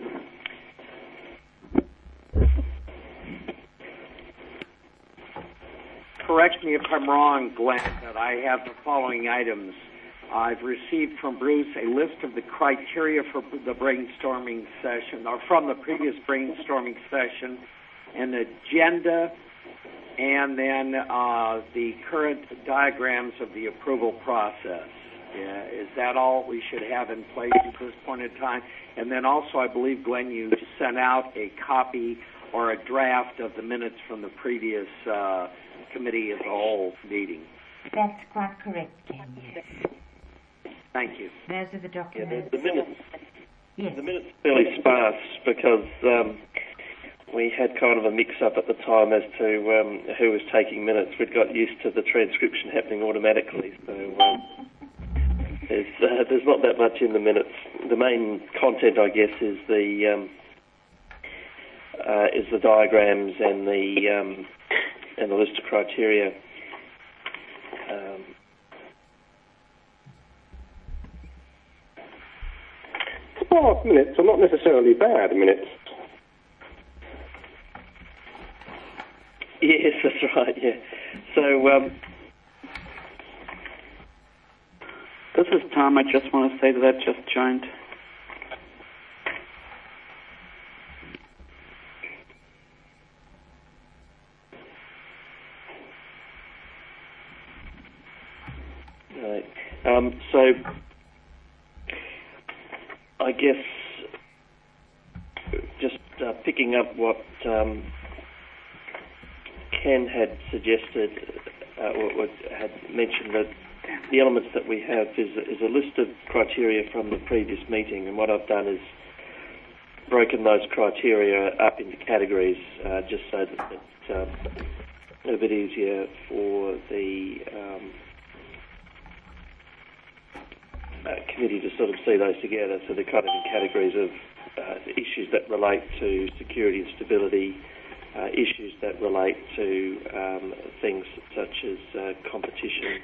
Correct me if I'm wrong, Glenn, but I have the following items. I've received from Bruce a list of the criteria for the brainstorming session, or from the previous brainstorming session, an agenda, and then the current diagrams of the approval process. Is that all we should have in place at this point in time? And then also, I believe, Glenn, you sent out a copy or a draft of the minutes from the previous committee as a whole meeting. That's quite correct, Ken, yes. Thank you. Those are the documents. Yeah, the minutes. Yes. The minutes are fairly sparse because we had kind of a mix-up at the time as to who was taking minutes. We'd got used to the transcription happening automatically, so there's not that much in the minutes. The main content, I guess, is the diagrams and the list of criteria. Minutes are not necessarily bad minutes. Yes, that's right, yeah. So, this is Tom. I just want to say that just joined. Right. So, I guess just picking up what Ken had suggested, or had mentioned, that the elements that we have is a list of criteria from the previous meeting, and what I've done is broken those criteria up into categories, just so that it's a bit easier for the committee to sort of see those together. So they're kind of in categories of issues that relate to security and stability, issues that relate to things such as competition,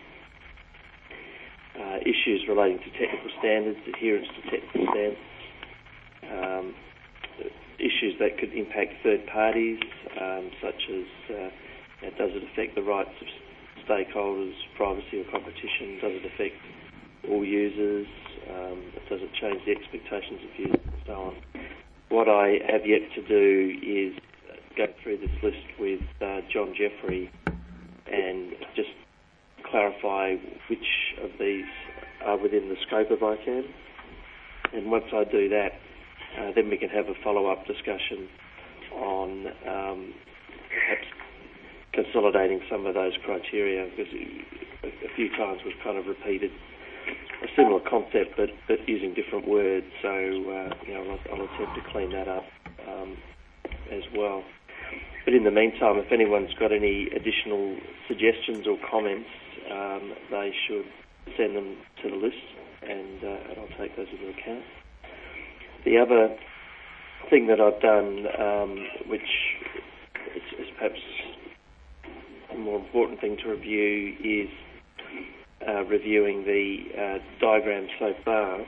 issues relating to technical standards, adherence to technical standards, issues that could impact third parties, such as does it affect the rights of stakeholders, privacy or competition, does it affect all users, does it change the expectations of users, and so on. What I have yet to do is go through this list with John Jeffrey and just clarify which of these are within the scope of ICANN. And once I do that, then we can have a follow-up discussion on perhaps consolidating some of those criteria, because a few times we've kind of repeated a similar concept but using different words, so I'll attempt to clean that up as well. But in the meantime, if anyone's got any additional suggestions or comments, they should send them to the list, and I'll take those into account. The other thing that I've done, which is perhaps a more important thing to review, is reviewing the diagram so far.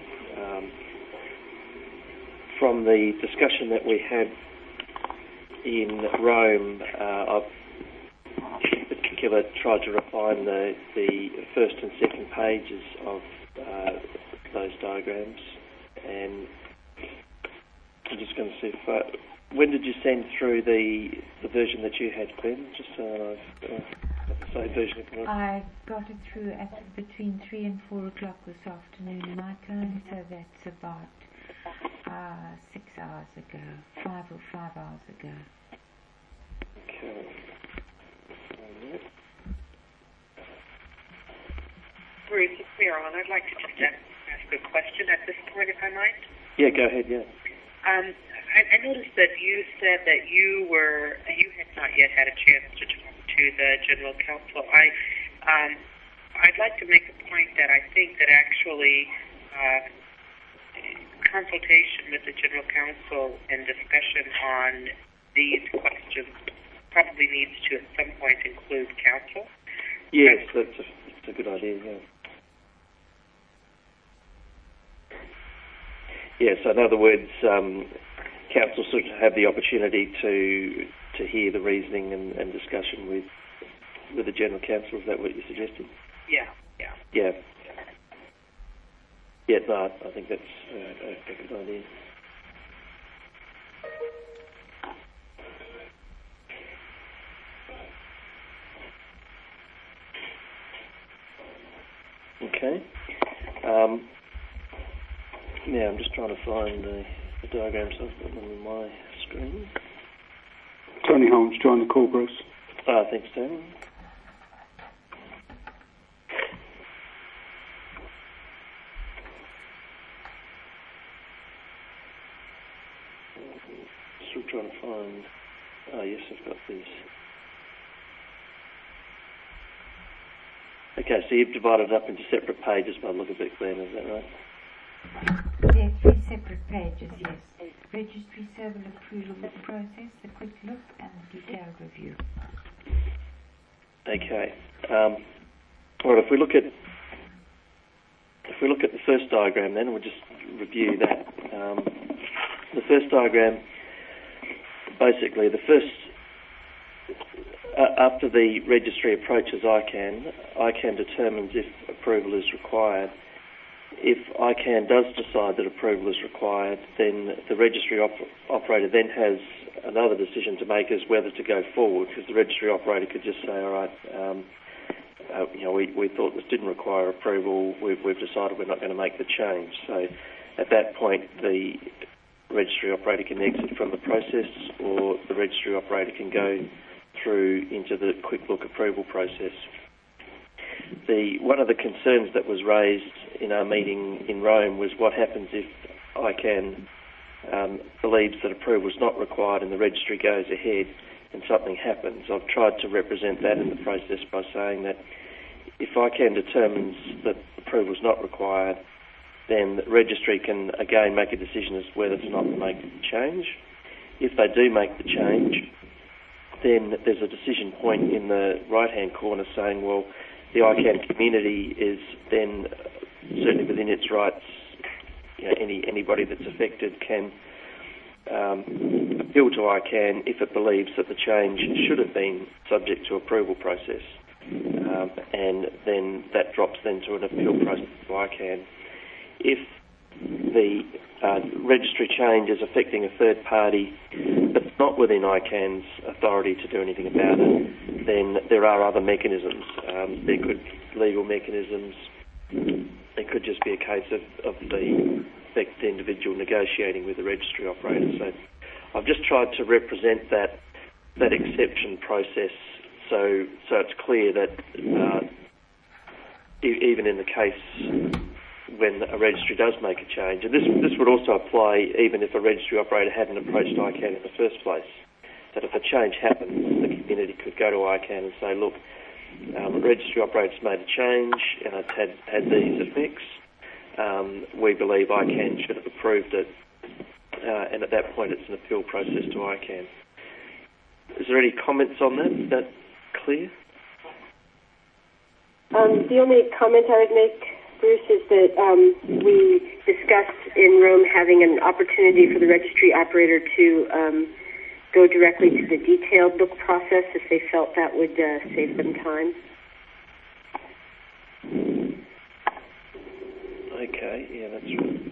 From the discussion that we had in Rome, I've in particular tried to refine the first and second pages of those diagrams. And I'm just going to see if when did you send through the version that you had, Glenn? Just so I've the same version. I got it through at between 3 and 4 o'clock this afternoon, my time, so that's about 6 hours ago, 5 hours ago. Okay. Bruce, it's Miron. I'd like to just ask a question at this point, if I might. Yeah, go ahead, yeah. I noticed that you said that you had not yet had a chance to talk to the General Counsel. I'd like to make a point that I think that actually consultation with the General Counsel and discussion on these questions probably needs to at some point include counsel. Yes, that's a good idea, yeah. Yeah, so in other words, council sort of have the opportunity to hear the reasoning and discussion with the General Counsel. Is that what you're suggesting? Yeah. Yeah. Yeah, no, I think that's a good idea. Okay. Now I'm just trying to find the diagrams I've got on my screen. Tony Holmes, join the call, Bruce. Thanks, Tony. Still trying to find... yes, I've got this. Okay, so you've divided it up into separate pages by the look of it, Glenn, is that right? There are 3 separate pages, yes. Registry server approval process, the quick look, and the detailed review. Okay. Well, if we look at the first diagram, then we'll just review that. The first diagram, basically, after the registry approaches ICANN determines if approval is required. If ICANN does decide that approval is required, then the registry operator then has another decision to make as whether to go forward, because the registry operator could just say, all right, we thought this didn't require approval, we've decided we're not going to make the change. So at that point, the registry operator can exit from the process, or the registry operator can go through into the quick look approval process. One of the concerns that was raised in our meeting in Rome was what happens if ICANN believes that approval is not required and the registry goes ahead and something happens. I've tried to represent that in the process by saying that if ICANN determines that approval is not required, then the registry can again make a decision as to whether to not make the change. If they do make the change, then there's a decision point in the right-hand corner saying, well, the ICANN community is then certainly within its rights. Anybody that's affected can appeal to ICANN if it believes that the change should have been subject to approval process, and then that drops then to an appeal process to ICANN. If the registry change is affecting a third party that's not within ICANN's authority to do anything about it, then there are other mechanisms. There could be legal mechanisms. It could just be a case of the affected individual negotiating with the registry operator. So I've just tried to represent that exception process so it's clear that even in the case when a registry does make a change, and this would also apply even if a registry operator hadn't approached ICANN in the first place, that if a change happens, the community could go to ICANN and say, look, the registry operator's made a change and it's had these effects. We believe ICANN should have approved it, and at that point it's an appeal process to ICANN. Is there any comments on that? Is that clear? The only comment I would make, Bruce, is that we discussed in Rome having an opportunity for the registry operator to go directly to the detailed look process if they felt that would save them time. Okay, yeah, that's right.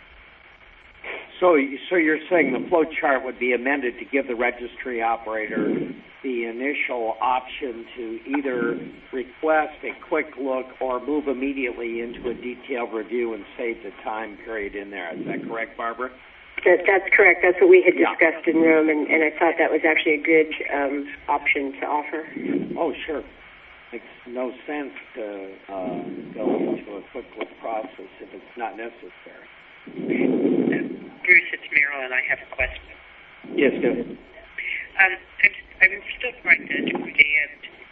So you're saying the flow chart would be amended to give the registry operator the initial option to either request a quick look or move immediately into a detailed review and save the time period in there. Is that correct, Barbara? That's correct. That's what we had discussed in Rome, and I thought that was actually a good option to offer. Oh, sure. Makes no sense to go into a quick look process if it's not necessary. Bruce, it's Marilyn. I have a question. Yes, go ahead. I'm still trying to understand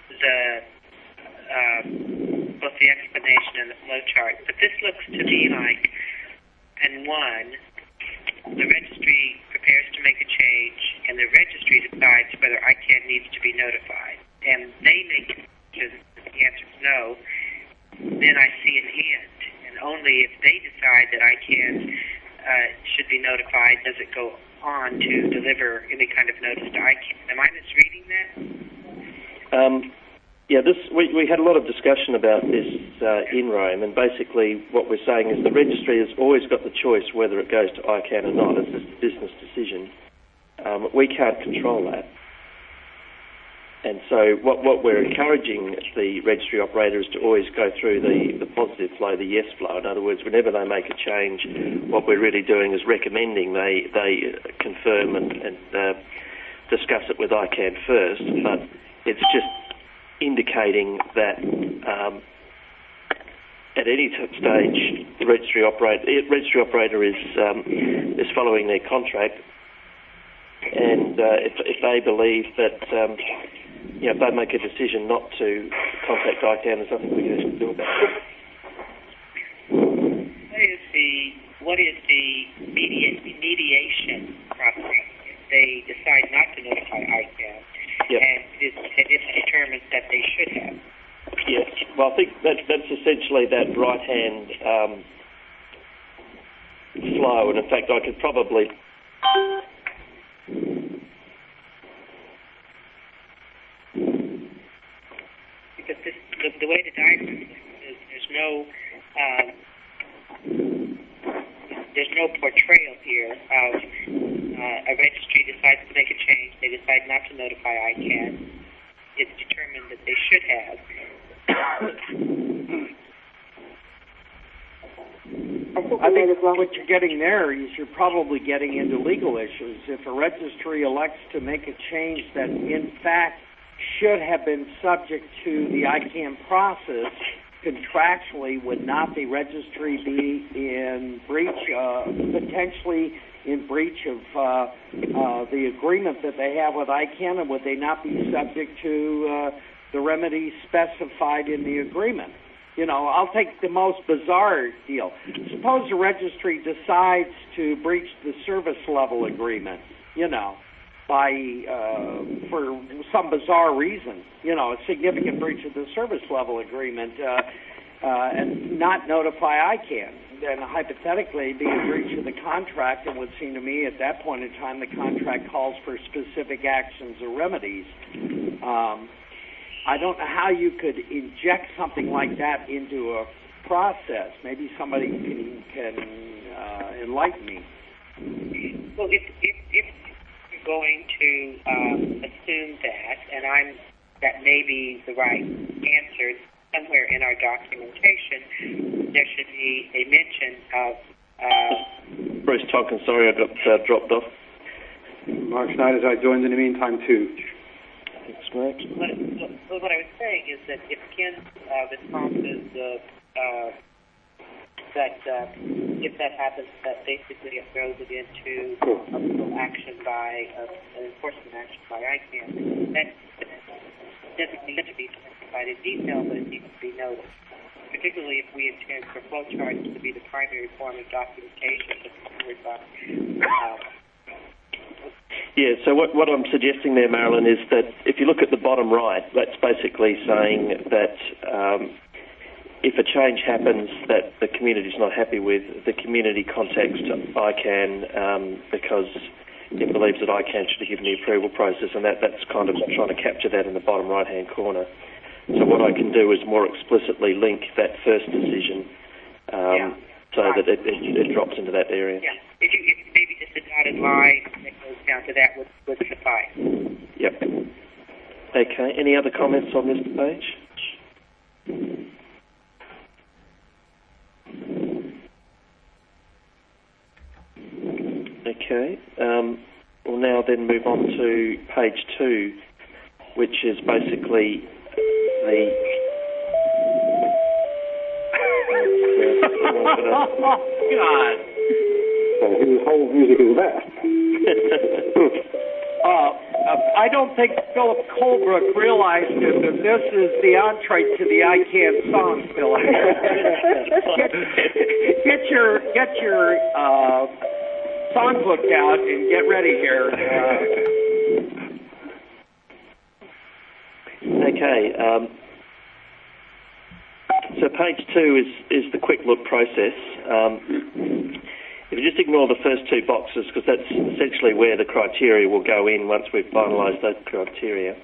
both the explanation and the flow chart, but this looks to me like, the registry prepares to make a change, and the registry decides whether ICANN needs to be notified, and they make a decision. The answer is no. Then I see an end, and only if they decide that ICANN should be notified? Does it go on to deliver any kind of notice to ICANN? Am I misreading that? We had a lot of discussion about this in Rome, and basically what we're saying is the registry has always got the choice whether it goes to ICANN or not. It's a business decision. We can't control that. And so what we're encouraging the registry operator is to always go through the positive flow, the yes flow. In other words, whenever they make a change, what we're really doing is recommending they confirm and discuss it with ICANN first, but it's just indicating that at any stage the registry operator is following their contract, and if they believe that if they make a decision not to contact ICANN, there's nothing we can do about it. What is the mediation process if they decide not to notify ICANN? Yep. And it's determined that they should have? Yes. Well, I think that's essentially that right-hand flow, and in fact I could probably... Because the way the diagram is, there's no portrayal here of a registry decides to make a change, they decide not to notify ICANN. It's determined that they should have. I think what you're getting there is you're probably getting into legal issues. If a registry elects to make a change that in fact should have been subject to the ICANN process, contractually would not the registry be in breach, potentially in breach of the agreement that they have with ICANN, and would they not be subject to the remedies specified in the agreement? You know, I'll take the most bizarre deal. Suppose the registry decides to breach the service level agreement, by for some bizarre reason, a significant breach of the service level agreement, and not notify ICANN. Then hypothetically be a breach of the contract, and would seem to me at that point in time the contract calls for specific actions or remedies. I don't know how you could inject something like that into a process. Maybe somebody can enlighten me. Well, if you're going to assume that, and that may be the right answer, somewhere in our documentation there should be a mention of... Bruce Tonkin, sorry I got dropped off. Mark Schneider, I joined in the meantime too. Thanks, Mark. What I was saying is that if Ken's response is that if that happens, that basically it throws it into a legal action by an enforcement action by ICANN, that doesn't need to be specified in detail, but it needs to be noted, particularly if we intend for flowcharts to be the primary form of documentation. Yeah, so what I'm suggesting there, Marilyn, is that if you look at the bottom right, that's basically saying that if a change happens that the community's not happy with, the community contacts ICANN because it believes that ICANN should have given the approval process, and that's kind of trying to capture that in the bottom right-hand corner. So what I can do is more explicitly link that first decision so that it drops into that area. Yeah, if maybe just a dotted line that goes down to that would suffice. Yep. Okay, any other comments on this page? Okay, we'll now then move on to page 2, which is basically the... God! Whose whole music is that? I don't think Philip Colebrook realized it, but this is the entree to the ICANN song, Philip. Get your songbook out and get ready here. Okay. So page 2 is the quick look process. if you just ignore the first two boxes, because that's essentially where the criteria will go in once we've finalised those criteria.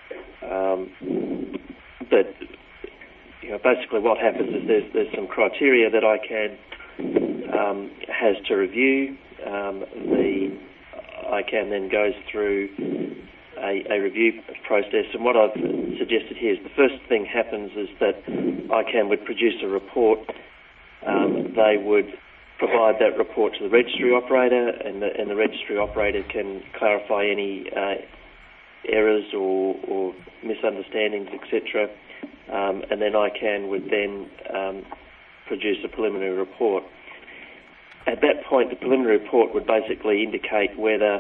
But basically what happens is there's some criteria that ICANN has to review. The ICANN then goes through a review process, and what I've suggested here is the first thing happens is that ICANN would produce a report. They would provide that report to the registry operator, and the registry operator can clarify any errors or misunderstandings, etc. And then ICANN would then produce a preliminary report. At that point, the preliminary report would basically indicate whether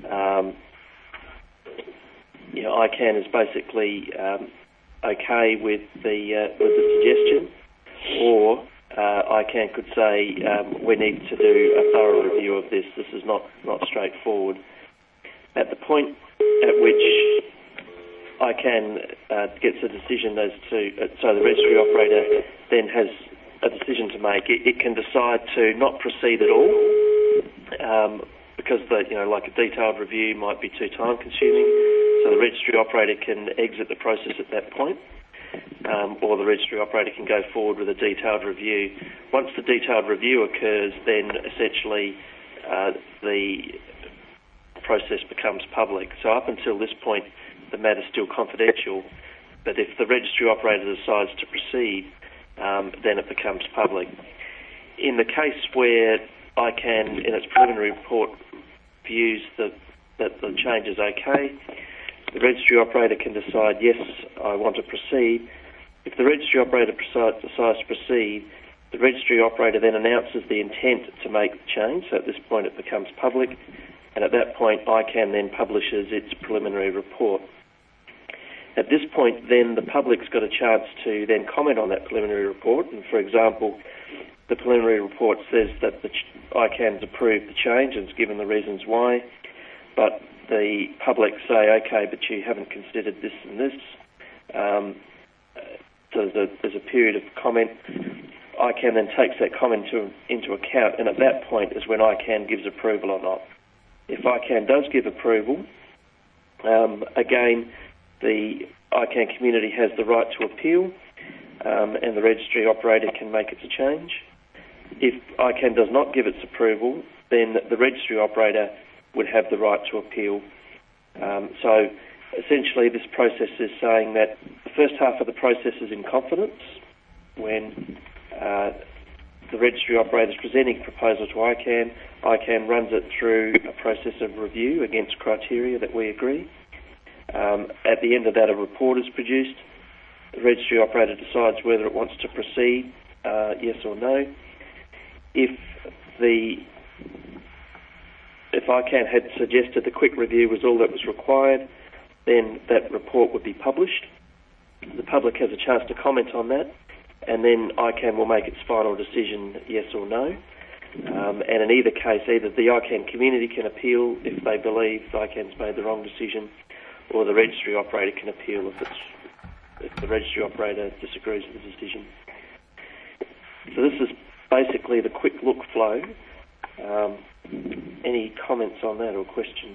ICANN is basically okay with the suggestion, or ICANN could say we need to do a thorough review of this. This is not straightforward. At the point at which ICANN gets a decision as to, so the registry operator then has a decision to make. It can decide to not proceed at all because like a detailed review might be too time consuming. So the registry operator can exit the process at that point, or the registry operator can go forward with a detailed review. Once the detailed review occurs, then essentially the process becomes public. So up until this point, the matter's still confidential, but if the registry operator decides to proceed, then it becomes public. In the case where ICANN, in its preliminary report, views that the change is okay, the registry operator can decide, yes, I want to proceed. If the registry operator decides to proceed, the registry operator then announces the intent to make the change, so at this point it becomes public, and at that point ICANN then publishes its preliminary report. At this point, then, the public's got a chance to then comment on that preliminary report. And, for example, the preliminary report says that ICANN's approved the change and has given the reasons why, but the public say, okay, but you haven't considered this and this. So there's a period of comment. ICANN then takes that comment into account, and at that point is when ICANN gives approval or not. If ICANN does give approval, again, the ICANN community has the right to appeal, and the registry operator can make its change. If ICANN does not give its approval, then the registry operator would have the right to appeal. So essentially this process is saying that the first half of the process is in confidence when the registry operator is presenting a proposal to ICANN. ICANN runs it through a process of review against criteria that we agree. At the end of that, a report is produced. The registry operator decides whether it wants to proceed, yes or no. If ICANN had suggested the quick review was all that was required, then that report would be published. The public has a chance to comment on that, and then ICANN will make its final decision, yes or no. And in either case, either the ICANN community can appeal if they believe ICANN's made the wrong decision, or the registry operator can appeal if the registry operator disagrees with the decision. So this is basically the quick look flow. Any comments on that or questions?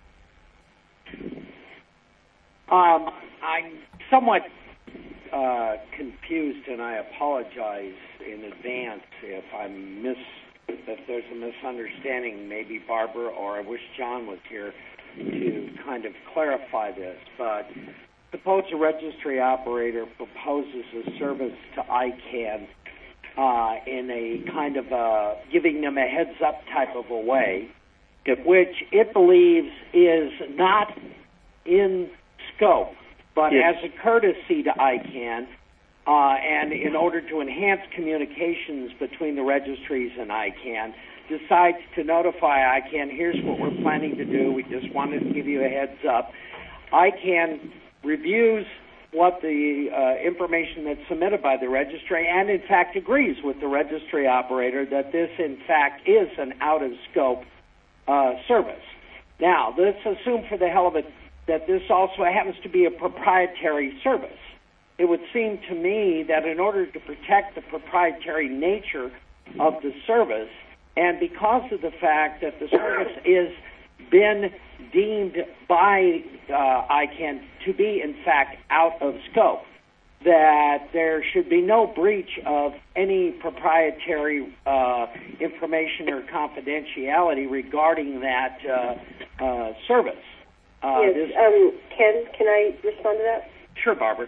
I'm somewhat confused, and I apologize in advance if there's a misunderstanding. Maybe Barbara, or I wish John was here to kind of clarify this. But suppose a registry operator proposes a service to ICANN in a kind of giving them a heads-up type of a way, which it believes is not in scope, but yes, as a courtesy to ICANN, and in order to enhance communications between the registries and ICANN, decides to notify ICANN, here's what we're planning to do, we just wanted to give you a heads up. ICANN reviews what the information that's submitted by the registry and, in fact, agrees with the registry operator that this, in fact, is an out-of-scope service. Now, let's assume for the hell of it that this also happens to be a proprietary service. It would seem to me that in order to protect the proprietary nature of the service, And because of the fact that the service is been deemed by ICANN to be, in fact, out of scope, that there should be no breach of any proprietary information or confidentiality regarding that service. Yes, Ken, can I respond to that? Sure, Barbara.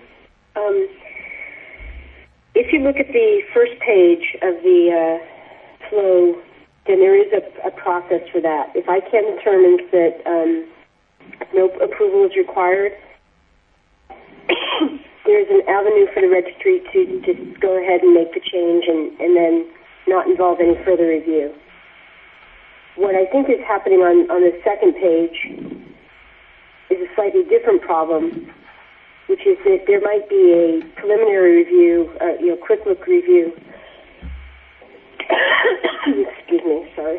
If you look at the first page of the flow, then there is a process for that. If ICANN determines that no approval is required, there's an avenue for the registry to just go ahead and make the change and then not involve any further review. What I think is happening on the second page is a slightly different problem, which is that there might be a preliminary review, quick look review. Excuse me, sorry.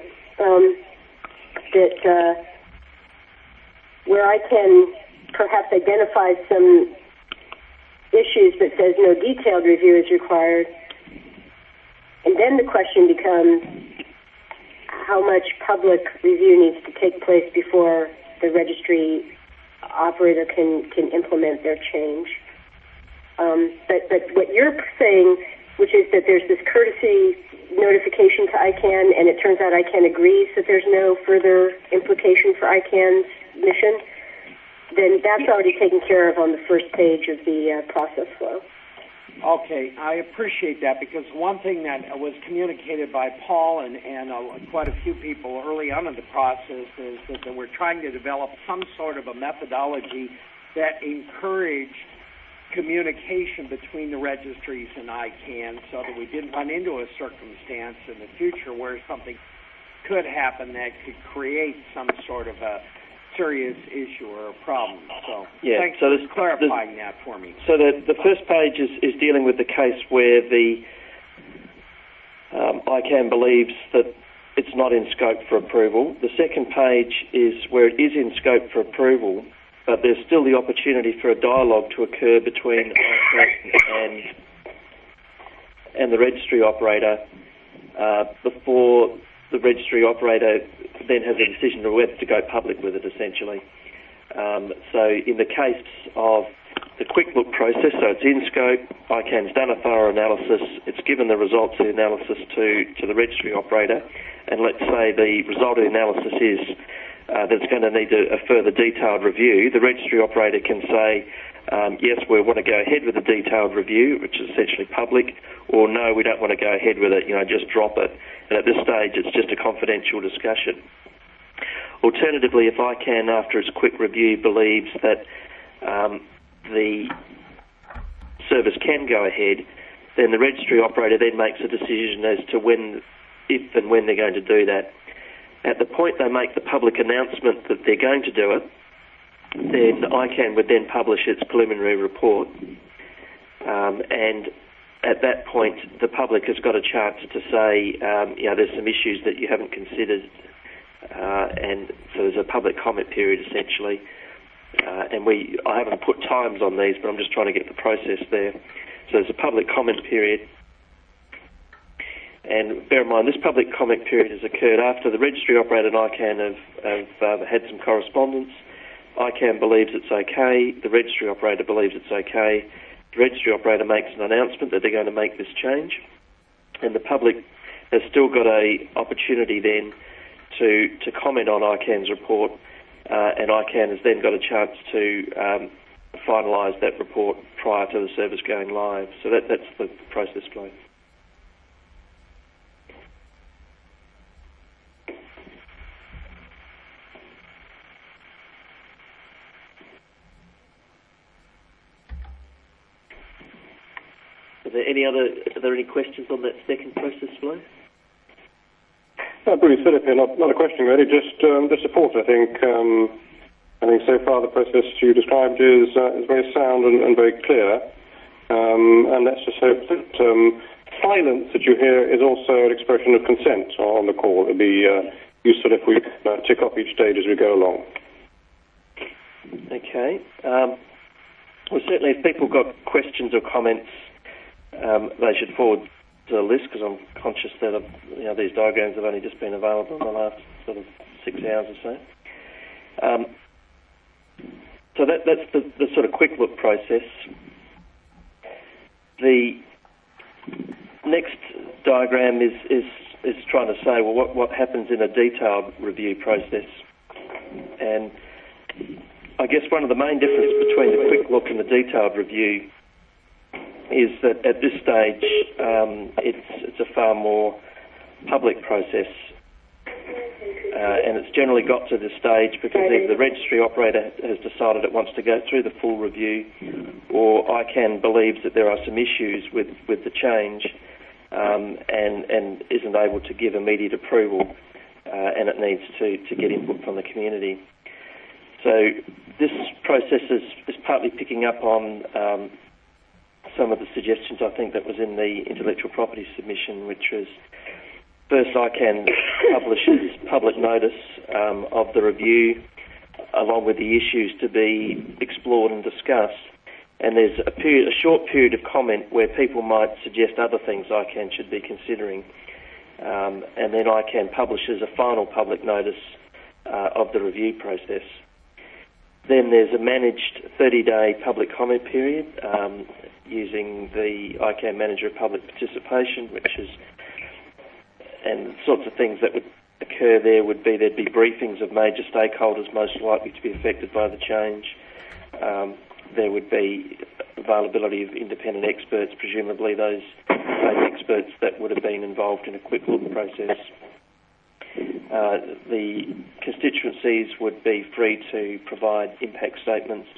Where I can perhaps identify some issues but says no detailed review is required. And then the question becomes how much public review needs to take place before the registry operator can implement their change. But what you're saying, which is that there's this courtesy notification to ICANN, and it turns out ICANN agrees that there's no further implication for ICANN's mission, then that's already taken care of on the first page of the process flow. Okay, I appreciate that, because one thing that was communicated by Paul and quite a few people early on in the process is that we're trying to develop some sort of a methodology that encouraged communication between the registries and ICANN so that we didn't run into a circumstance in the future where something could happen that could create some sort of a serious issue or a problem. So thanks for clarifying that for me. So the first page is dealing with the case where the ICANN believes that it's not in scope for approval. The second page is where it is in scope for approval, but there's still the opportunity for a dialogue to occur between ICANN and the registry operator before the registry operator then has a decision of whether to go public with it, essentially. So in the case of the quick look process, so it's in scope, ICANN's done a thorough analysis, it's given the results of the analysis to the registry operator, and let's say the result of the analysis is that it's going to need a further detailed review. The registry operator can say, yes, we want to go ahead with a detailed review, which is essentially public, or no, we don't want to go ahead with it, just drop it. And at this stage, it's just a confidential discussion. Alternatively, if ICANN, after its quick review, believes that the service can go ahead, then the registry operator then makes a decision as to if and when they're going to do that. At the point they make the public announcement that they're going to do it, then ICANN would then publish its preliminary report. And at that point, the public has got a chance to say, there's some issues that you haven't considered, and so there's a public comment period, essentially. And I haven't put times on these, but I'm just trying to get the process there. So there's a public comment period. And bear in mind, this public comment period has occurred after the registry operator and ICANN have had some correspondence. ICANN believes it's okay. The registry operator believes it's okay. The registry operator makes an announcement that they're going to make this change. And the public has still got an opportunity then to comment on ICANN's report. And ICANN has then got a chance to finalise that report prior to the service going live. So that's the process flow. Are there any questions on that second process flow? Bruce, Philip here. Not a question really, just the support. I think so far the process you described is very sound and very clear. And let's just hope that silence that you hear is also an expression of consent on the call. It'd be useful if we tick off each stage as we go along. Okay. Well, certainly if people got questions or comments, they should forward to a list because I'm conscious that these diagrams have only just been available in the last sort of 6 hours or so. So that's the sort of quick look process. The next diagram is trying to say, well, what happens in a detailed review process? And I guess one of the main differences between the quick look and the detailed review is that at this stage it's a far more public process, and it's generally got to this stage because either the registry operator has decided it wants to go through the full review, or ICANN believes that there are some issues with the change and isn't able to give immediate approval, and it needs to get input from the community. So this process is partly picking up on some of the suggestions I think that was in the intellectual property submission, which was first ICANN publishes public notice of the review along with the issues to be explored and discussed, and there's a short period of comment where people might suggest other things ICANN should be considering, and then ICANN publishes a final public notice of the review process. Then there's a managed 30-day public comment period using the ICANN Manager of Public Participation, and the sorts of things that would occur there would be there'd be briefings of major stakeholders most likely to be affected by the change. There would be availability of independent experts, presumably those experts that would have been involved in a quick look process. The constituencies would be free to provide impact statements.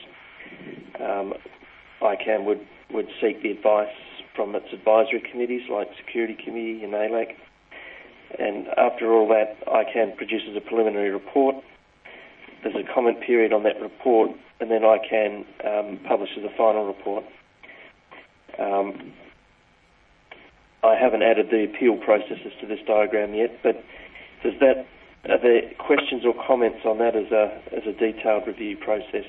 ICANN would seek the advice from its advisory committees like Security Committee and ALAC. And after all that, ICANN produces a preliminary report. There's a comment period on that report, and then ICANN publishes a final report. I haven't added the appeal processes to this diagram yet, but are there questions or comments on that as a detailed review process?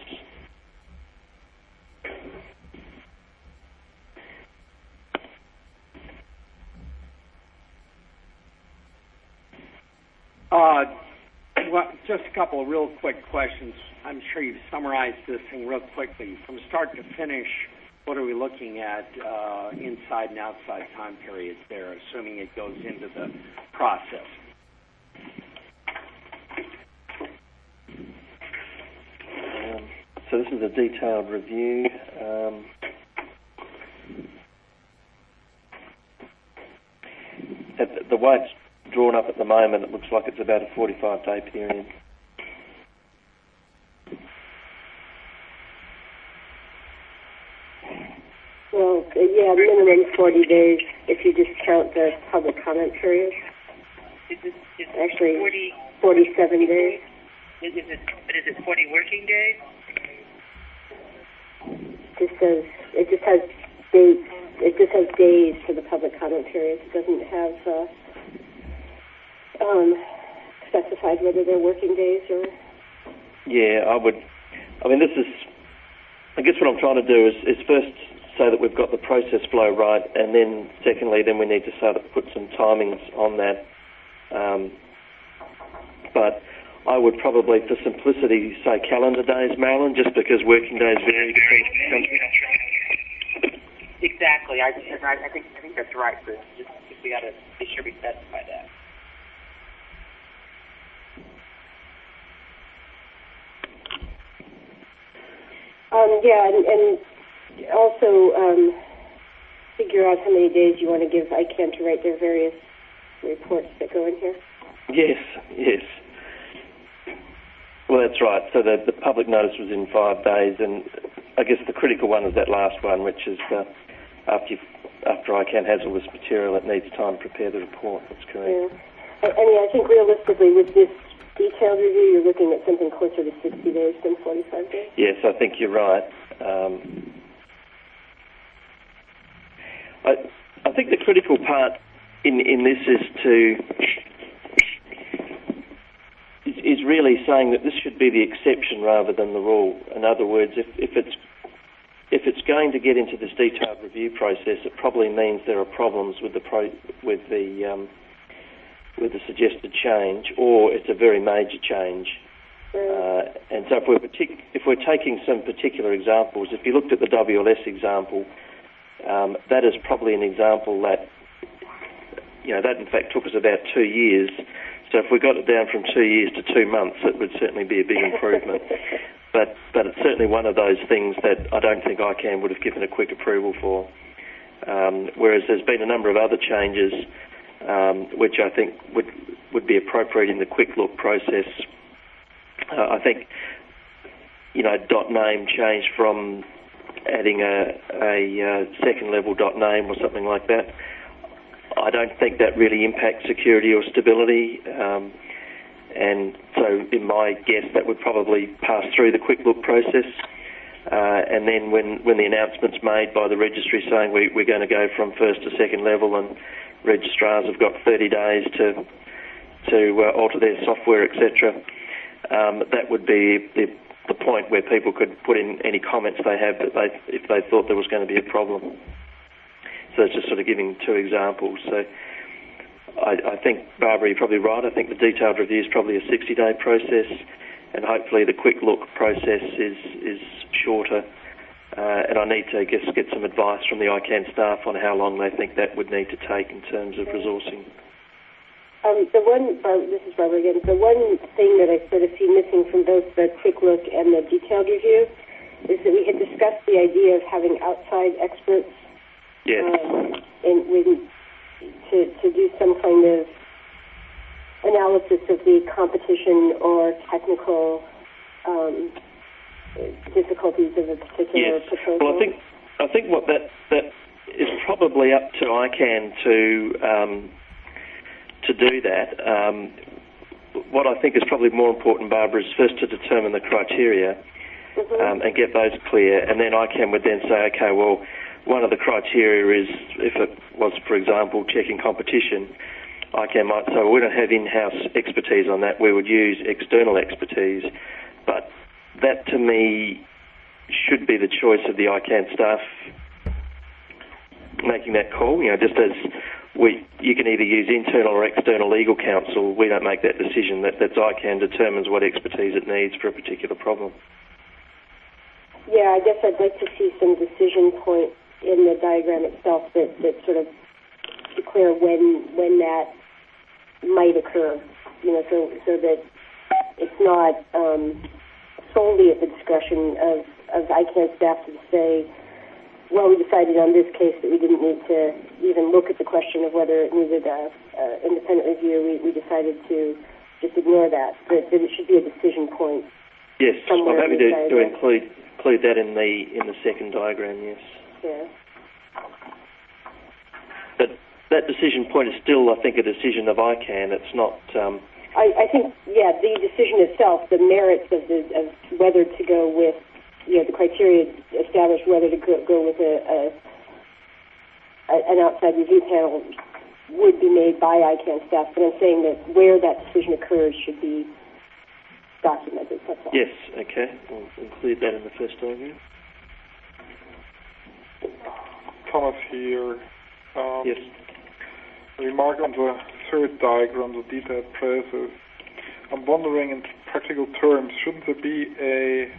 Well, just a couple of real quick questions. I'm sure you've summarized this thing real quickly. From start to finish, what are we looking at inside and outside time periods there, assuming it goes into the process? So this is a detailed review. The way it's drawn up at the moment, it looks like it's about a 45-day period. Well, yeah, minimum 40 days if you just count the public comment period. Actually, 47 days. Is it 40 working days? It just has dates. It just has days for the public comment period. It doesn't have specified whether they're working days or. Yeah, I guess what I'm trying to do is first say that we've got the process flow right, and then secondly, then we need to start to put some timings on that. But I would probably, for simplicity, say calendar days, Marilyn, just because working days vary between countries. Exactly. I think that's right, Bruce. Just we got to be sure we specify that. And also figure out how many days you want to give ICANN to write their various reports that go in here. Yes. Well, that's right. So the public notice was in 5 days, and I guess the critical one is that last one, which is after ICANN has all this material, it needs time to prepare the report. That's correct. Yeah. I think realistically, with this detailed review, you're looking at something closer to 60 days than 45 days. Yes, I think you're right. I think the critical part in this is really saying that this should be the exception rather than the rule. In other words, if it's going to get into this detailed review process, it probably means there are problems with the suggested change, or it's a very major change. And so if we're taking some particular examples, if you looked at the WLS example, that is probably an example that, that in fact took us about 2 years. So if we got it down from 2 years to 2 months, it would certainly be a big improvement. But it's certainly one of those things that I don't think ICANN would have given a quick approval for. Whereas there's been a number of other changes which I think would be appropriate in the quick look process. I think, .name changed from adding a second level .name or something like that. I don't think that really impacts security or stability. And so in my guess, that would probably pass through the quick look process. And then when the announcement's made by the registry saying we're going to go from first to second level and registrars have got 30 days to alter their software, etc., that would be the point where people could put in any comments they have if they thought there was going to be a problem. So it's just sort of giving two examples. So I think, Barbara, you're probably right. I think the detailed review is probably a 60-day process, and hopefully the quick look process is shorter. And I need to, get some advice from the ICANN staff on how long they think that would need to take in terms of resourcing. This is Barbara again. The one thing that I sort of see missing from both the quick look and the detailed review is that we had discussed the idea of having outside experts. Yes. To do some kind of analysis of the competition or technical difficulties of a particular proposal. Well, I think what that is probably up to ICANN to do that. What I think is probably more important, Barbara, is first to determine the criteria and get those clear, and then ICANN would then say, okay, well, one of the criteria is, if it was, for example, checking competition, ICANN might say, well, we don't have in-house expertise on that, we would use external expertise. But that, to me, should be the choice of the ICANN staff making that call. Just as you can either use internal or external legal counsel, we don't make that decision. That's ICANN determines what expertise it needs for a particular problem. Yeah, I guess I'd like to see some decision point in the diagram itself that sort of declare when that might occur, so that it's not solely at the discretion of ICANN staff to say, well, we decided on this case that we didn't need to even look at the question of whether it needed an independent review. We decided to just ignore that, that it should be a decision point. Yes, I'm happy to include that in the second diagram, yes. Yeah. But that decision point is still, I think, a decision of ICANN. It's not... I think, the decision itself, the merits of whether to go with, the criteria established whether to go with an outside review panel would be made by ICANN staff, but I'm saying that where that decision occurs should be documented. That's all. Yes, okay. We'll include that in the first diagram. Thomas here. Yes. A remark on the third diagram, the detailed process. I'm wondering, in practical terms, shouldn't there be a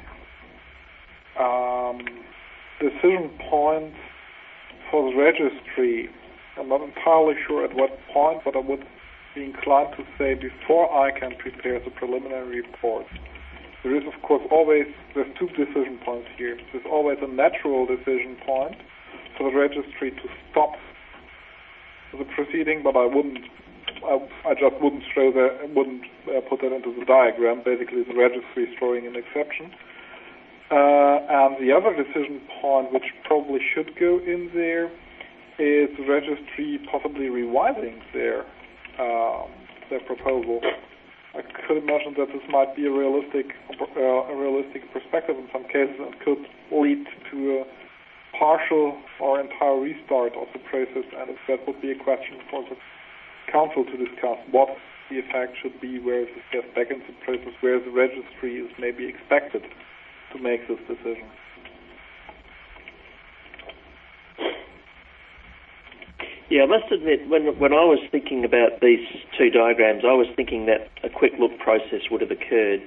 decision point for the registry? I'm not entirely sure at what point, but I would be inclined to say before ICANN prepares a preliminary report. There is, of course, there's two decision points here. There's always a natural decision point for the registry to stop the proceeding, but I just wouldn't put that into the diagram. Basically, the registry is throwing an exception. And the other decision point, which probably should go in there, is the registry possibly revising their proposal. I could imagine that this might be a realistic perspective in some cases, and could lead to a partial or entire restart of the process. And if that would be a question for the council to discuss, what the effect should be, where it gets back into the process, where the registry is maybe expected to make this decision. Yeah, I must admit, when I was thinking about these two diagrams, I was thinking that a quick look process would have occurred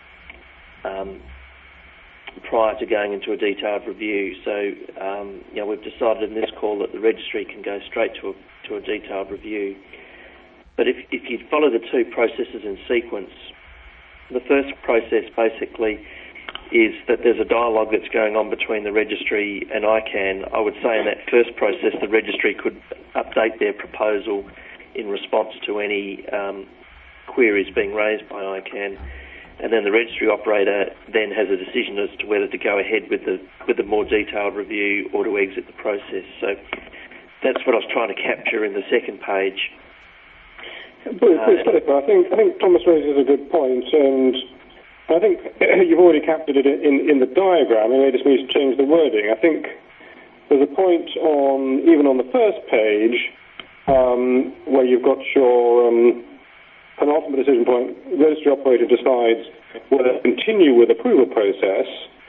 prior to going into a detailed review. So, we've decided in this call that the registry can go straight to a detailed review. But if you follow the two processes in sequence, the first process basically is that there's a dialogue that's going on between the registry and ICANN. I would say in that first process, the registry could update their proposal in response to any queries being raised by ICANN, and then the registry operator then has a decision as to whether to go ahead with the more detailed review or to exit the process. So that's what I was trying to capture in the second page. Bruce, I think Thomas raises a good point, and I think you've already captured it in the diagram. You may just need to change the wording. I think there's a point even on the first page where you've got your penultimate decision point. The registry operator decides whether to continue with the approval process,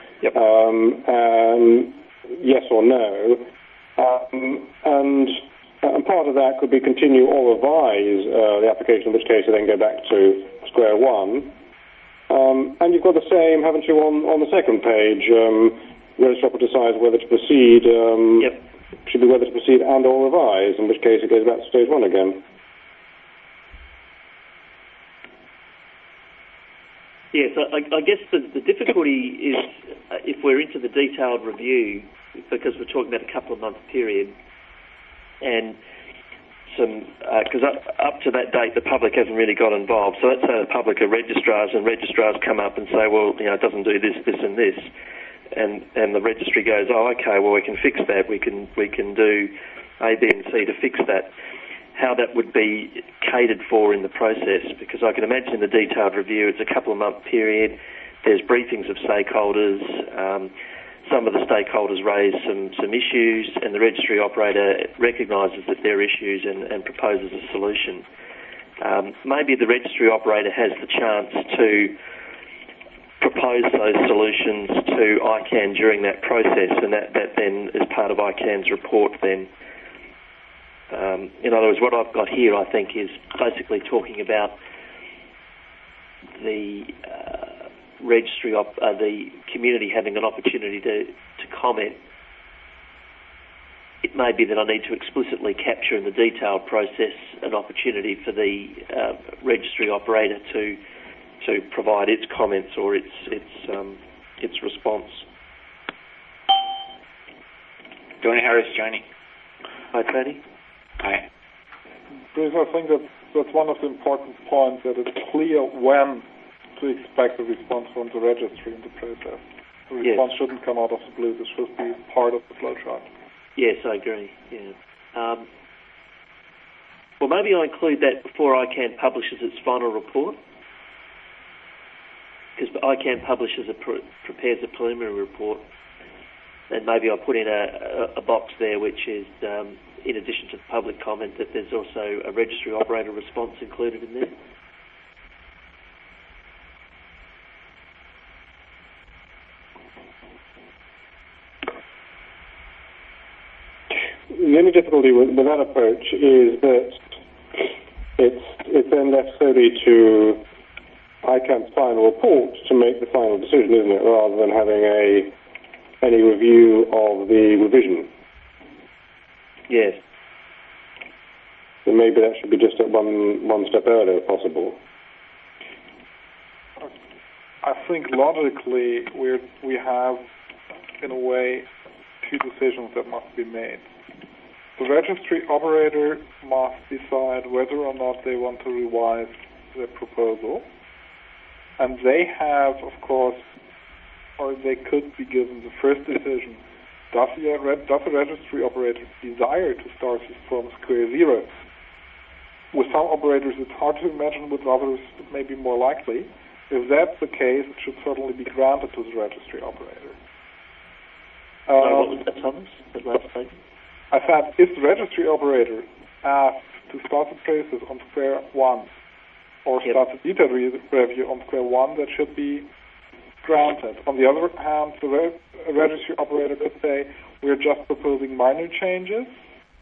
yes or no, and part of that could be continue or revise the application, in which case you then go back to square one. And you've got the same, haven't you, on the second page? The registry operator decides whether to proceed, should be whether to proceed and or revise, in which case it goes back to stage one again. Yes, I guess the difficulty is if we're into the detailed review, because we're talking about a couple of month period, and because up to that date the public hasn't really got involved. So let's say the public are registrars, and registrars come up and say, well, it doesn't do this, this, and this, and the registry goes, oh, okay, well we can fix that. We can do A, B, and C to fix that. How that would be catered for in the process, because I can imagine in the detailed review it's a couple of month period. There's briefings of stakeholders. Some of the stakeholders raise some issues, and the registry operator recognises that there are issues and proposes a solution. Maybe the registry operator has the chance to propose those solutions to ICANN during that process, and that then is part of ICANN's report then. In other words, what I've got here, I think, is basically talking about the registry, the community having an opportunity to comment. It may be that I need to explicitly capture in the detailed process an opportunity for the registry operator to provide its comments or its response. Tony Harris joining. Hi, Tony. Hi. Bruce, I think that's one of the important points, that it's clear when to expect a response from the registry in the process. The response shouldn't come out of the blue. This should be part of the flowchart. Yes, I agree. Yeah. Well, maybe I'll include that before ICANN publishes its final report, because ICANN prepares a preliminary report, and maybe I'll put in a box there which is, in addition to the public comment, that there's also a registry operator response included in there. The only difficulty with that approach is that it's then left solely to ICANN's final report to make the final decision, isn't it, rather than having any review of the revision. Yes. So maybe that should be just at one step earlier, if possible. I think logically we have, in a way, two decisions that must be made. The registry operator must decide whether or not they want to revise their proposal, and they have, of course, or they could be given the first decision. Does the registry operator desire to start from square zero? With some operators it's hard to imagine, with others it may be more likely. If that's the case, it should certainly be granted to the registry operator. What was that, Thomas? That last statement? I said, if the registry operator asks to start the process on square one, or start the detailed review on square one, that should be granted. On the other hand, the registry operator could say, we're just proposing minor changes.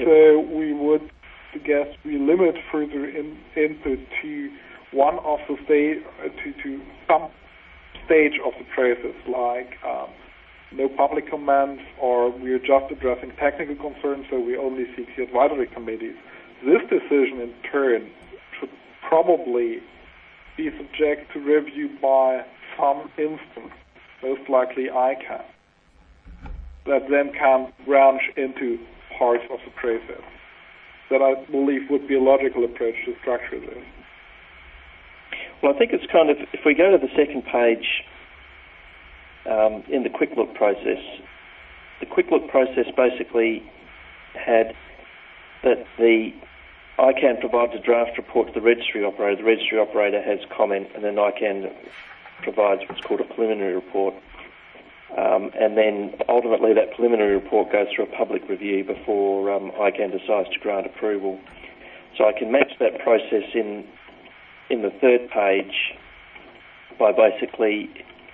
So we would suggest we limit further input to one of the to some stage of the process, like no public comments, or we are just addressing technical concerns, so we only seek the advisory committees. This decision, in turn, should probably be subject to review by some instance, most likely ICANN, that then can branch into parts of the process. That I believe would be a logical approach to structure this. Well, I think it's kind of, if we go to the second page in the Quick Look process, the Quick Look process basically had that the ICANN provides a draft report to the registry operator. The registry operator has comment, and then ICANN provides what's called a preliminary report. And then ultimately that preliminary report goes through a public review before ICANN decides to grant approval. So I can match that process in the third page by basically,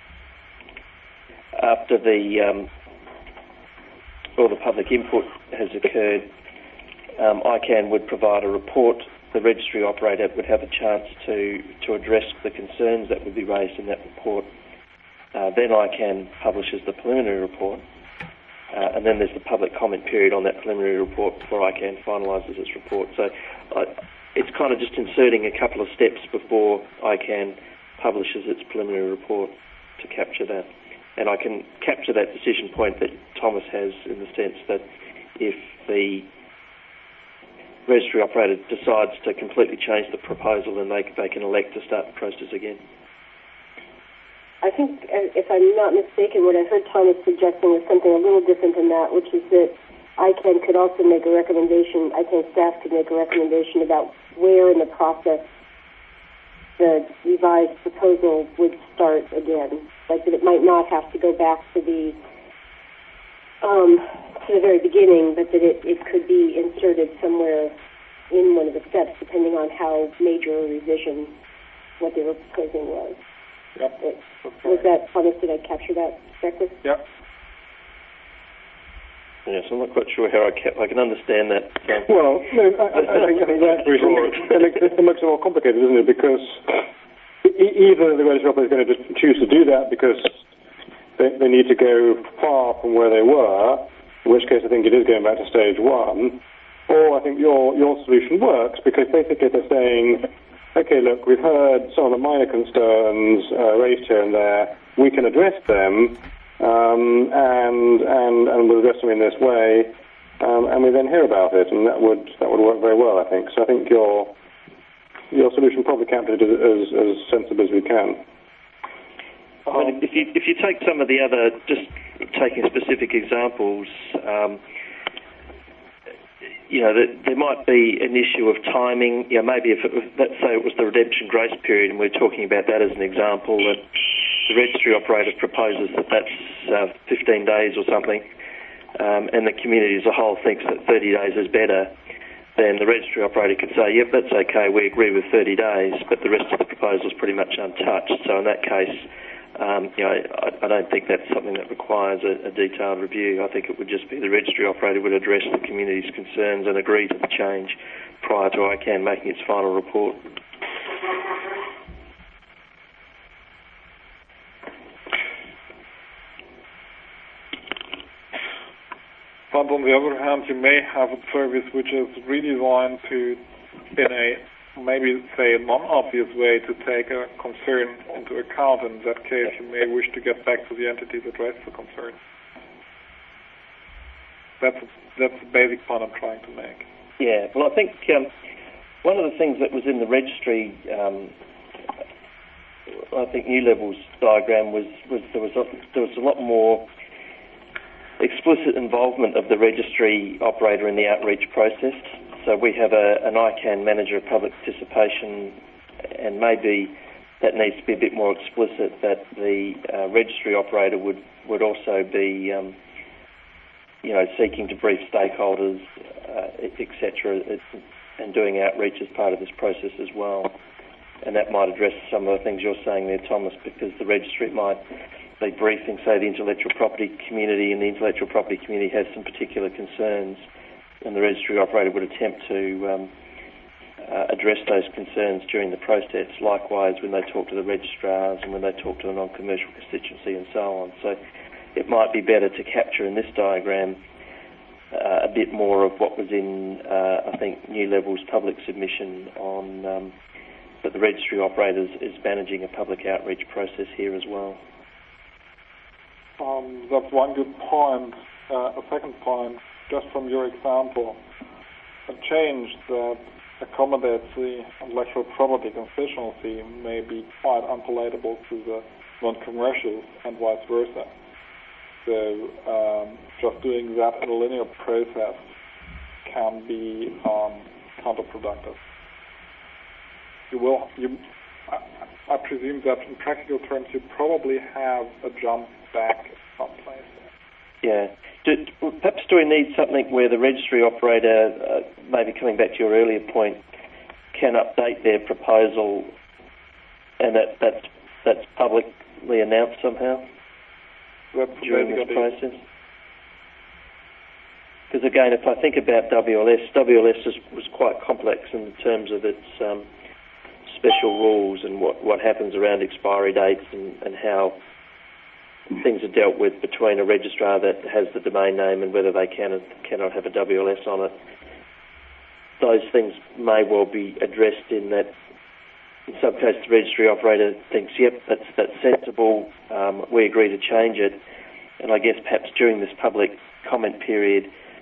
after all the public input has occurred, ICANN would provide a report. The registry operator would have a chance to address the concerns that would be raised in that report. Then ICANN publishes the preliminary report, and then there's the public comment period on that preliminary report before ICANN finalises its report. So it's kind of just inserting a couple of steps before ICANN publishes its preliminary report to capture that. And I can capture that decision point that Thomas has in the sense that if the registry operator decides to completely change the proposal, then they can elect to start the process again. I think, if I'm not mistaken, what I heard Thomas suggesting was something a little different than that, which is that ICANN could also make a recommendation, ICANN staff could make a recommendation about where in the process the revised proposal would start again. Like that it might not have to go back to the very beginning, but that it could be inserted somewhere in one of the steps, depending on how major a revision what they were proposing was. Yep. Was that, Thomas, did I capture that correctly? Yep. Yes, I'm not quite sure how I can understand that. Well, no, I think that it makes it more complicated, isn't it? Because either the registry operator is going to just choose to do that because they need to go far from where they were, in which case I think it is going back to stage one, or I think your solution works because basically they're saying, okay, look, we've heard some of the minor concerns raised here and there. We can address them, and we'll address them in this way, and we then hear about it, and that would work very well, I think. So I think your solution probably captured it as sensible as we can. I mean, if you take some of the other, just taking specific examples. There might be an issue of timing. Maybe if let's say it was the redemption grace period, and we're talking about that as an example, that the registry operator proposes that that's 15 days or something, and the community as a whole thinks that 30 days is better, then the registry operator could say, yep, that's okay, we agree with 30 days, but the rest of the proposal is pretty much untouched. So in that case, I don't think that's something that requires a detailed review. I think it would just be the registry operator would address the community's concerns and agree to the change prior to ICANN making its final report. But on the other hand, you may have a service which is redesigned to, in a maybe say a non-obvious way, to take a concern into account. In that case, you may wish to get back to the entity that raised the concern. That's the basic point I'm trying to make. Yeah, well, I think one of the things that was in the registry, I think New Level's diagram was there was a lot more explicit involvement of the registry operator in the outreach process. So we have an ICANN manager of public participation, and maybe that needs to be a bit more explicit that the registry operator would also be, seeking to brief stakeholders, etc., and doing outreach as part of this process as well. And that might address some of the things you're saying there, Thomas, because the registry might be briefing, say, the intellectual property community, and the intellectual property community has some particular concerns. and the registry operator would attempt to address those concerns during the process. Likewise, when they talk to the registrars and when they talk to the non-commercial constituency and so on. So it might be better to capture in this diagram a bit more of what was in, I think, New Level's public submission on that the registry operator is managing a public outreach process here as well. That's one good point. A second point, just from your example, a change that accommodates the intellectual property constituency may be quite unpalatable to the non-commercials and vice versa. So just doing that in a linear process can be counterproductive. I presume that in practical terms you probably have a jump back someplace. Yeah. Perhaps do we need something where the registry operator, maybe coming back to your earlier point, can update their proposal and that's publicly announced somehow during this process? Because again, if I think about WLS was quite complex in terms of its special rules and what happens around expiry dates and how things are dealt with between a registrar that has the domain name and whether they can and cannot have a WLS on it. Those things may well be addressed in that. In some cases, the registry operator thinks, yep, that's sensible, we agree to change it. And I guess perhaps during this public comment period,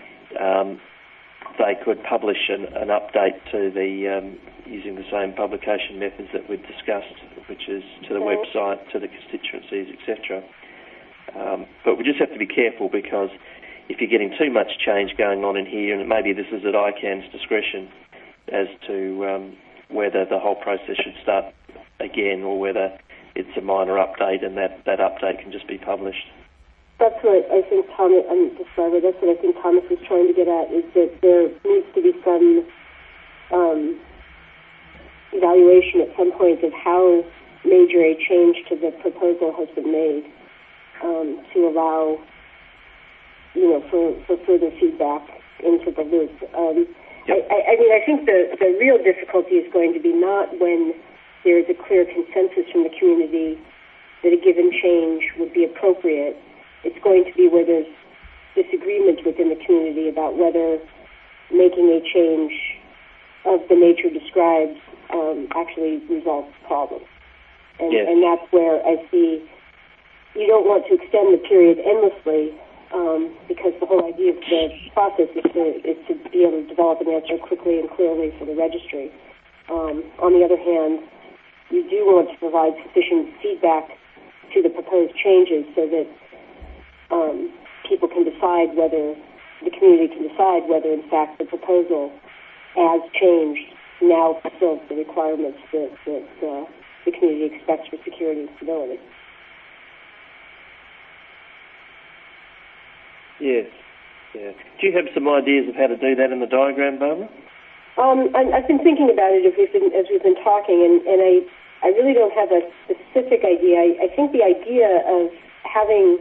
they could publish an update to the using the same publication methods that we've discussed, which is to the website, to the constituencies, etc. But we just have to be careful because if you're getting too much change going on in here, and maybe this is at ICANN's discretion as to whether the whole process should start again or whether it's a minor update and that update can just be published. That's what I think Thomas, that's what I think Thomas was trying to get at, is that there needs to be some evaluation at some point of how major a change to the proposal has been made to allow, for further feedback into the loop. I think the real difficulty is going to be not when there is a clear consensus from the community that a given change would be appropriate. It's going to be where there's disagreement within the community about whether making a change of the nature described actually resolves the problem. And that's where I see you don't want to extend the period endlessly because the whole idea of the process is to be able to develop an answer quickly and clearly for the registry. On the other hand, you do want to provide sufficient feedback to the proposed changes so that people can decide the community can decide whether, in fact, the proposal as changed now fulfills the requirements that the community expects for security and stability. Yes. Yeah. Do you have some ideas of how to do that in the diagram, Barbara? I've been thinking about it as we've been talking, and I really don't have a specific idea. I think the idea of having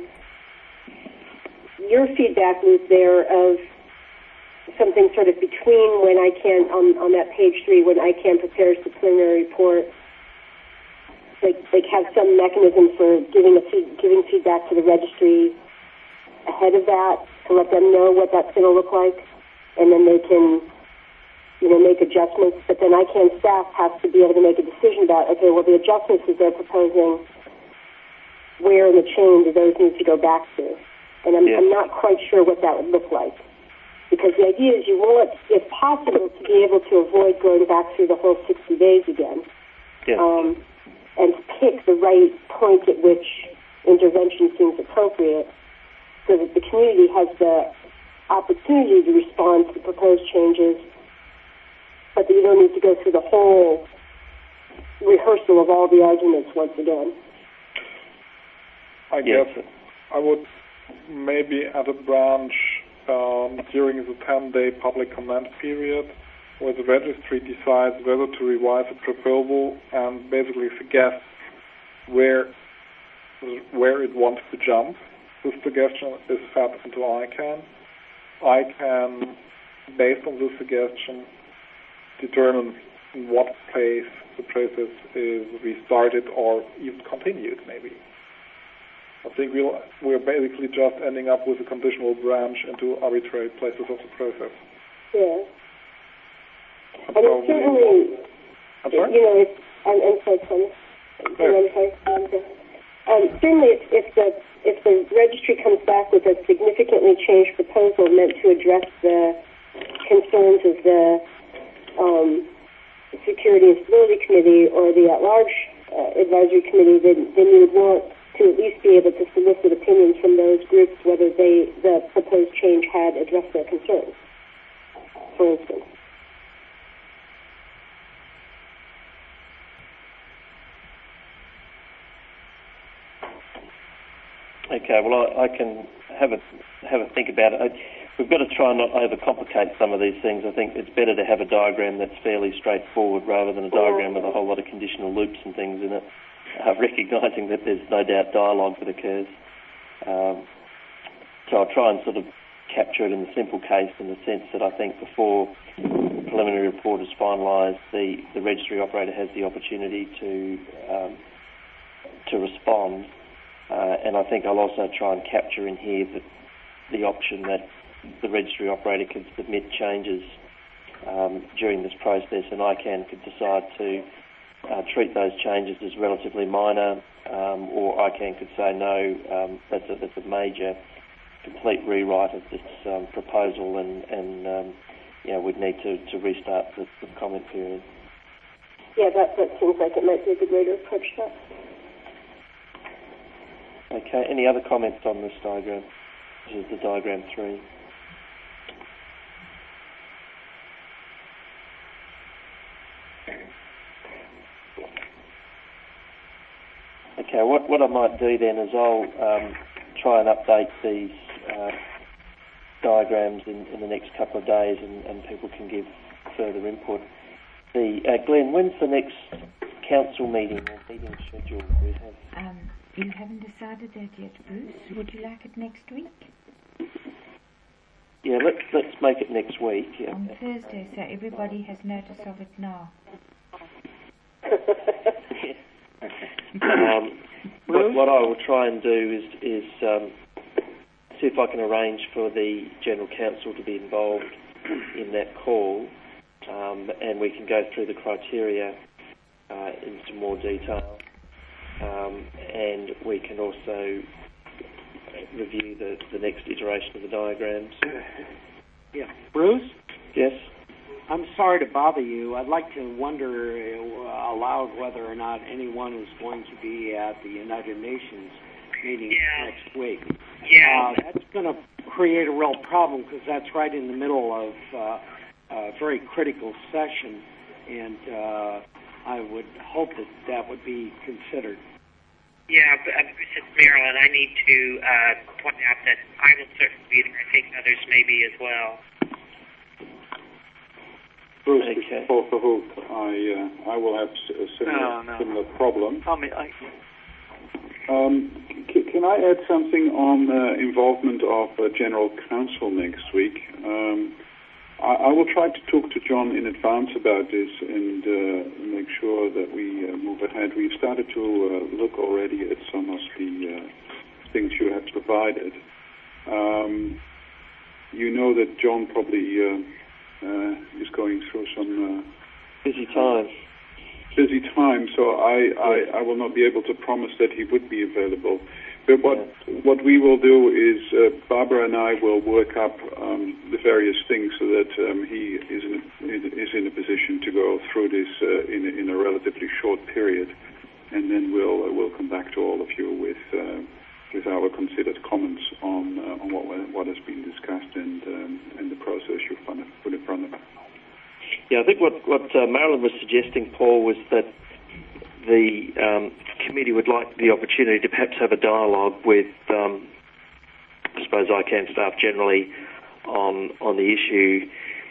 your feedback loop there of something sort of between when ICANN, on that page 3, when ICANN prepares the preliminary report, like have some mechanism for giving feedback to the registry ahead of that to let them know what that's going to look like, and then they can, make adjustments. But then ICANN staff has to be able to make a decision about, okay, well, the adjustments that they're proposing, where in the chain do those need to go back to? And I'm not quite sure what that would look like. Because the idea is you want, if possible, to be able to avoid going back through the whole 60 days again. Yeah. And pick the right point at which intervention seems appropriate so that the community has the opportunity to respond to proposed changes, but that you don't need to go through the whole rehearsal of all the arguments once again. I guess I would maybe add a branch during the 10-day public comment period where the registry decides whether to revise a proposal and basically suggests where it wants to jump. This suggestion is fed into ICANN. ICANN based on the suggestion, determine in what phase the process is restarted or even continued, maybe. I think we're basically just ending up with a conditional branch into arbitrary places of the process. Yeah. And it's certainly, I'm sorry? you know, I'm sorry, Thomas. Certainly, if the registry comes back with a significantly changed proposal meant to address the concerns of the Security and Stability Committee or the at-large advisory committee, then you would want to at least be able to solicit opinions from those groups whether the proposed change had addressed their concerns, for instance. Okay, well, I can have a think about it. We've got to try and not overcomplicate some of these things. I think it's better to have a diagram that's fairly straightforward rather than a diagram with a whole lot of conditional loops and things in it, recognising that there's no doubt dialogue that occurs. So I'll try and sort of capture it in the simple case in the sense that I think before the preliminary report is finalised, the registry operator has the opportunity to respond. And I think I'll also try and capture in here the option that the registry operator could submit changes during this process, and ICANN could decide to treat those changes as relatively minor, or ICANN could say no, that's a major, complete rewrite of this proposal, and we'd need to restart the comment period. Yeah, that seems like it might be the greater approach to that. Okay, any other comments on this diagram? This is the diagram 3. Okay, what I might do then is I'll try and update these diagrams in the next couple of days, and people can give further input. Glenn, when's the next council meeting or meeting schedule we have? You haven't decided that yet, Bruce. Would you like it next week? Yeah, let's make it next week. Yeah. On Thursday, so everybody has notice of it now. What I will try and do is see if I can arrange for the General Counsel to be involved in that call, and we can go through the criteria in some more detail. And we can also review the next iteration of the diagrams. Yeah. Bruce? Yes? I'm sorry to bother you. I'd like to wonder aloud whether or not anyone is going to be at the United Nations meeting next week. Yeah. That's going to create a real problem because that's right in the middle of a very critical session, and I would hope that would be considered. Yeah, but this is Marilyn. I need to point out that I will certainly be there. I think others may be as well. Bruce, before Fahouk, I will have a similar problem. Can I add something on involvement of General Counsel next week? I will try to talk to John in advance about this and make sure that we move ahead. We've started to look already at some of the things you have provided. You know that John probably is going through some busy time. So I will not be able to promise that he would be available. But what we will do is Barbara and I will work up the various things so that he is in a position to go through this in a relatively short period, and then we'll come back to all of you with our considered comments on what has been discussed and the process you put in front of us. Yeah, I think what Marilyn was suggesting, Paul, was that the committee would like the opportunity to perhaps have a dialogue with, I suppose, ICANN staff generally on the issue.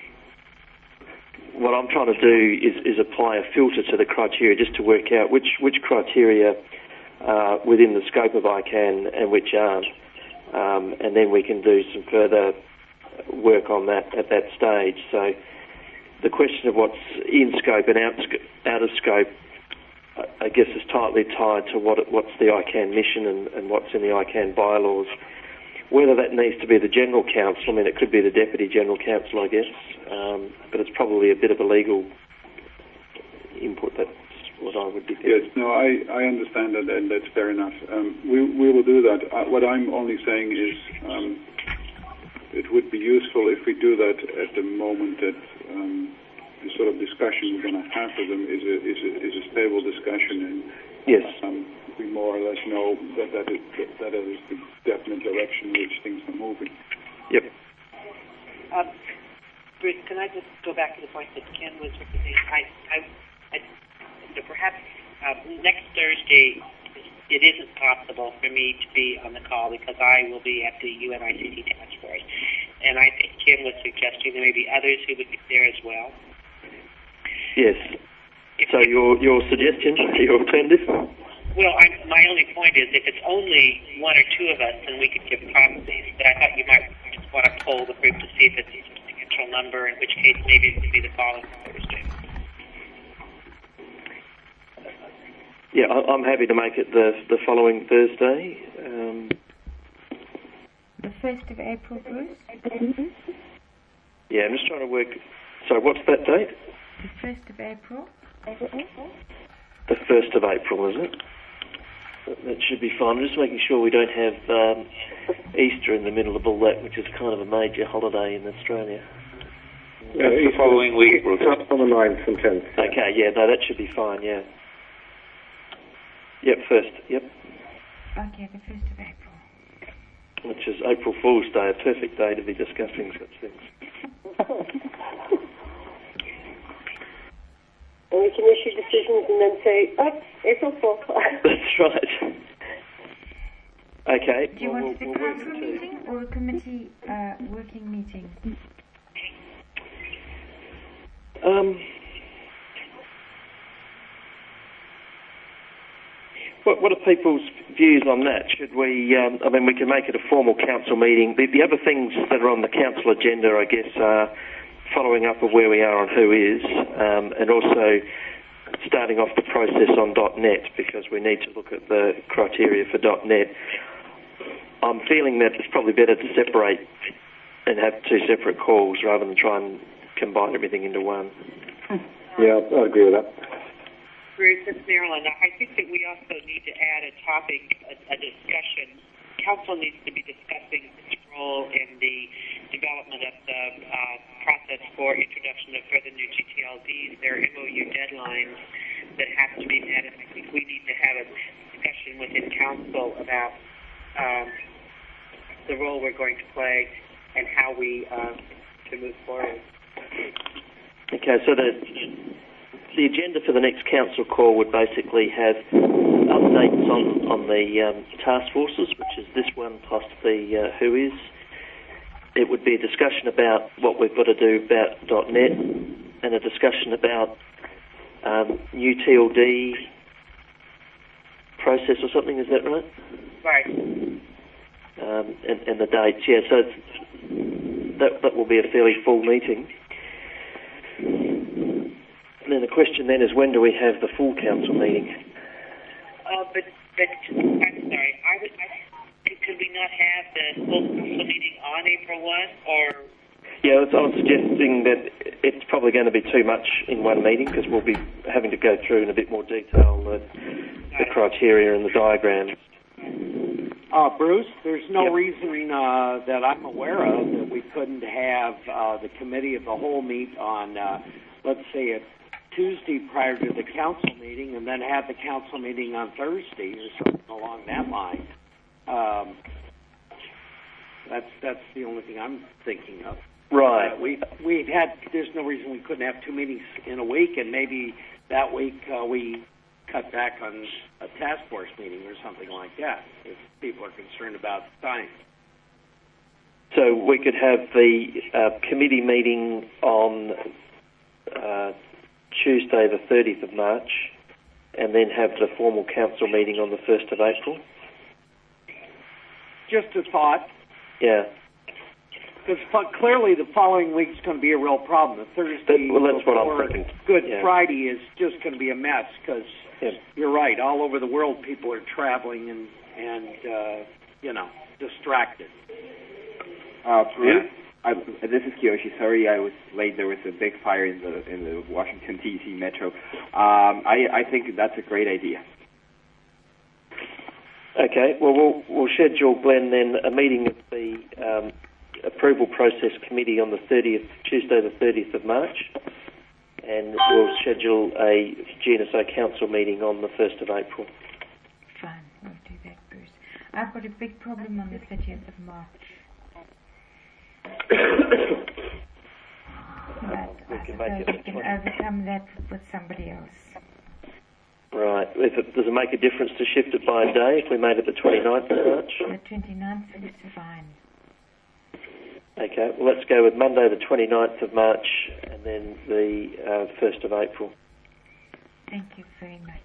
What I'm trying to do is apply a filter to the criteria just to work out which criteria are within the scope of ICANN and which aren't. And then we can do some further work on that at that stage. So the question of what's in scope and out of scope, I guess, is tightly tied to what's the ICANN mission and what's in the ICANN bylaws. Whether that needs to be the General Counsel, I mean, it could be the Deputy General Counsel, I guess, but it's probably a bit of a legal input. That's what I would be thinking. Yes, no, I understand that, and that's fair enough. We will do that. What I'm only saying is it would be useful if we do that at the moment that the sort of discussion we're going to have with them is a stable discussion, and yes, we more or less know that is the definite direction in which things are moving. Yep. Bruce, can I just go back to the point that Ken was making? Perhaps next Thursday it isn't possible for me to be on the call because I will be at the UNICT task force, and I think Ken was suggesting there may be others who would be there as well. Yes. So your suggestion, your alternative? Well, my only point is if it's only one or two of us, then we could give proxies. But I thought you might just want to poll the group to see if it's a substantial number, in which case maybe it would be the following Thursday. Yeah, I'm happy to make it the following Thursday. The 1st of April, Bruce? Yeah, I'm just trying to work... So what's that date? The 1st of April. The 1st of April, is it? That should be fine. I'm just making sure we don't have Easter in the middle of all that, which is kind of a major holiday in Australia. Yeah, the following week. It's on the 9th and 10th. Okay, yeah, no, that should be fine, yeah. Yep, 1st, yep. Okay, the 1st of April. Which is April Fool's Day, a perfect day to be discussing such things. And we can issue decisions and then say, oh, April Fool's. That's right. Okay. Do you want the council meeting or a committee working meeting? What are people's views on that? Should we, I mean, we can make it a formal council meeting. The other things that are on the council agenda, I guess, are following up of where we are on who is, and also starting off the process on .NET, because we need to look at the criteria for .NET. I'm feeling that it's probably better to separate and have two separate calls rather than try and combine everything into one. Yeah, I agree with that. Bruce, it's Marilyn. I think that we also need to add a topic, a discussion. Council needs to be discussing its role in the development of the process for introduction of further new GTLDs. There are MOU deadlines that have to be met, and I think we need to have a discussion within Council about the role we're going to play and how we to move forward. Okay, so the agenda for the next council call would basically have updates on the task forces, which is this one plus the who is. It would be a discussion about what we've got to do about .NET and a discussion about new TLD process or something, is that right? Right. And the dates, yeah, so that will be a fairly full meeting. And then the question then is, when do we have the full council meeting? But I'm sorry. Could we not have the full council meeting on April 1? Or yeah, I was suggesting that it's probably going to be too much in one meeting because we'll be having to go through in a bit more detail the criteria and the diagrams. Bruce, there's no reason that I'm aware of that we couldn't have the committee of the whole meet on, let's say, a Tuesday prior to the council meeting, and then have the council meeting on Thursday or something along that line. That's the only thing I'm thinking of. Right. We've had. There's no reason we couldn't have two meetings in a week, and maybe that week we cut back on a task force meeting or something like that if people are concerned about time. So we could have the committee meeting on Tuesday the 30th of March and then have the formal council meeting on the 1st of April? Just a thought. Yeah. Because clearly the following week's going to be a real problem. The Thursday that's what I'm before thinking. Good Friday is just going to be a mess because you're right. All over the world, people are traveling and distracted. Bruce, this is Kiyoshi. Sorry, I was late. There was a big fire in the Washington D.C. metro. I think that's a great idea. Okay. Well, we'll schedule, Glenn, then a meeting of the approval process committee on the Tuesday the 30th of March, and we'll schedule a GNSO council meeting on the 1st of April. Fine, we'll do that, Bruce. I've got a big problem on the 30th of March. But I suppose we can overcome that with somebody else. Right. Does it make a difference to shift it by a day if we made it the 29th of March? The 29th is fine. Okay. Well, let's go with Monday the 29th of March and then the 1st of April. Thank you very much.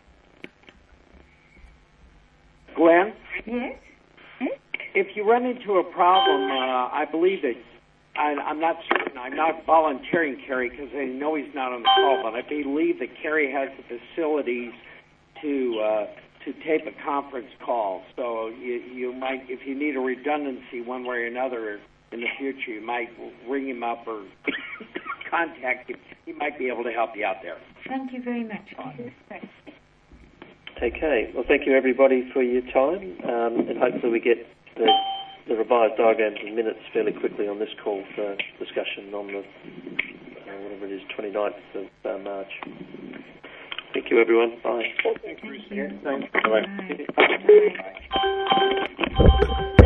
Glenn? Yes? If you run into a problem, I believe that I'm not certain. I'm not volunteering Kerry because I know he's not on the call, but I believe that Kerry has the facilities to tape a conference call. So you might, if you need a redundancy one way or another in the future, you might ring him up or contact him. He might be able to help you out there. Thank you very much. Okay. Well, thank you everybody for your time, and hopefully we get the revised diagrams and minutes fairly quickly on this call for discussion on the whatever it is, 29th of March. Thank you, everyone. Bye. Thanks, Bruce. Thanks. Bye. Bye.